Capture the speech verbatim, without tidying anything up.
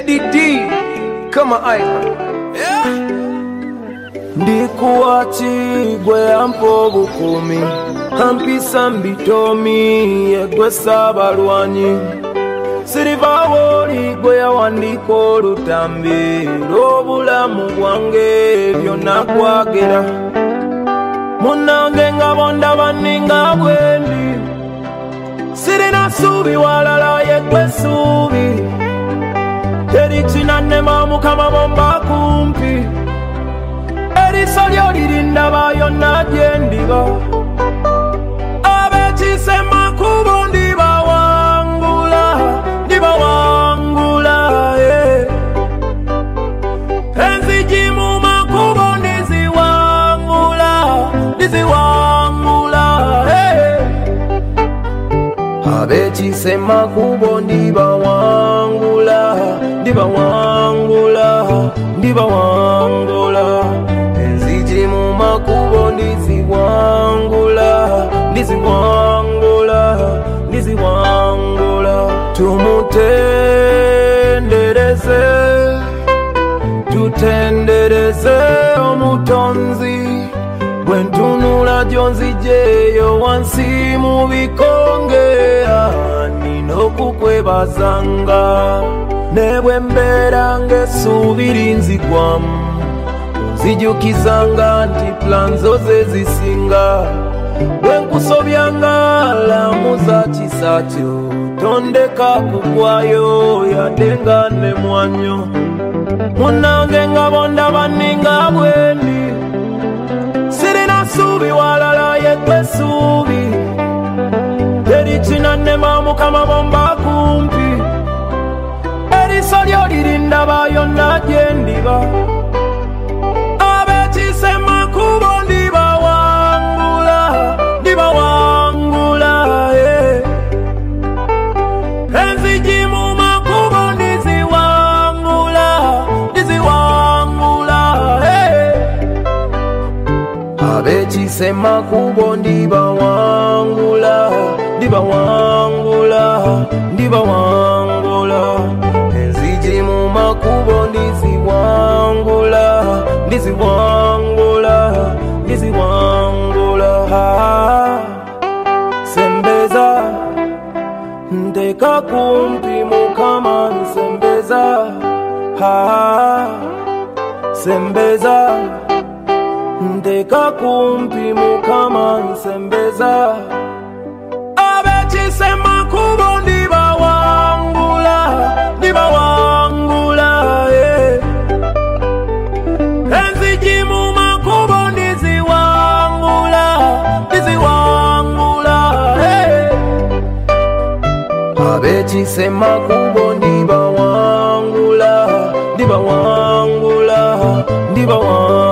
Eddie D, kama icon. Yeah. Ndikuwachi gwe ampo bukumi, ampisa mbitomi yegwe sabalwanyi. Sirivawoli gwe yawandika olutambi lw'obulamu bwange byonna kwagera. Munnange nga bondaba ninga bwendi, sirina ssuubi walala yegwe ssuubi. Teri kinannema Mukama bomba kumpi, eriiso lyo lirindaba yonna gye ndiba. Ab'ekise makubo ndibawangula, ndibawangula, eh. Enzigi mu makubo ndiziwangula, ndiziwangula, eh. Ab'ekise makubo ndibawangula, ndibawangula, ndibawangula. Enzigi mu makubo ndiziwangula, ndiziwangula, ndiziwangula. Tumutendereze, tutendereze omutonzi. Bwe ntunula gy'onziggyeyo wansi mu bikonge, nina okukwebazanga. Ne bwe mbeera ng'essuubi linzigwamu, onzijukizanga nti plan zo ze zisinga. Bwe nkusobyanga lamuza kisa kyo, tondeka kugwayo yadde nga ne mwanyo. Munnange nga bondaba ninga bwendi, sirina ssuubi walala yegwe ssuubi. Teri kinannema Mukama bomba kumpi, eriiso lyo lirindaba yonna gye ndiba. Ab'ekise makubo ndibawangula, ndibawangula, eh. Enzigi mu makubo ndiziwangula, ndiziwangula, eh. Ab'ekise makubo ndibawangula, ndibawangula, ndibawangula. Enzigi mu makubo ndiziwangula, ndiziwangula, ndiziwangula. Sembeza, ndeka kumpi Mukama nsembeza. Sembeza, ndeka kumpi Mukama nsembeza. Ab'ekise makubo ndibawangula, ndibawangula, eh. Enzigi mu makubo ndiziwangula, ndiziwangula, eh. Ab'ekise makubo ndibawangula, ndibawangula, ndibawangula.